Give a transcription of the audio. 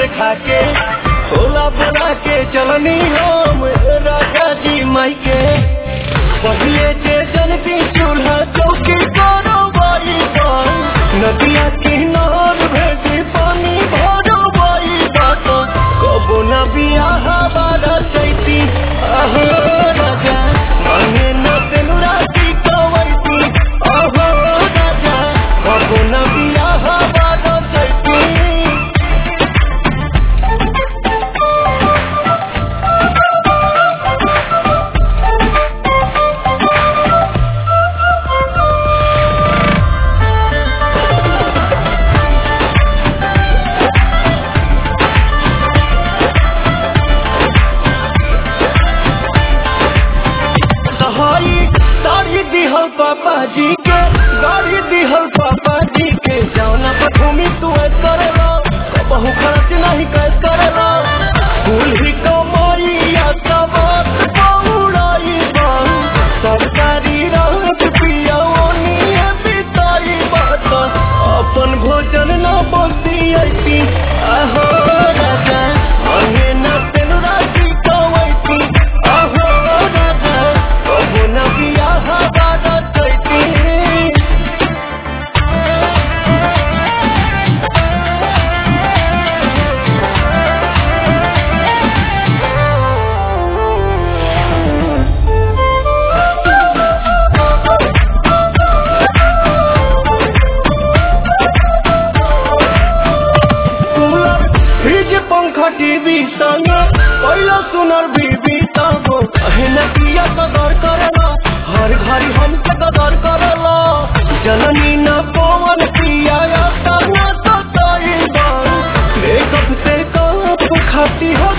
देखा के छोला बना के चलनी हम राजा जी माई के पहिले जे जनती चूल्हा चौकी करो बाई नदिया किनार भेजी पानी भरो बाई बात कबो न बियाह बारा चैती अहो राजा मांगे न तेनुरा की कवैती अहो राजा कबो न बियाह बारा चैती। पापा जी के गाड़ी दिहल पापा जी के जाना पर घूमी तू करेला बहु खर्च नहीं कैस करेला फूल ही कमाइया सब बहुड़ाई सरकारी राहत पिया बिताई बात अपन भोजन न बोलती ऐसी अहो राजा मांगे न तेनुरा की कवैती अहो राजा कबो न बियाह बारा टीवी संग पहला सुनर बीबी तब कहना किया कदर करेला हर घड़ी हमसे कदर करेला जननी न पवन किया मेकअप से कप खाती है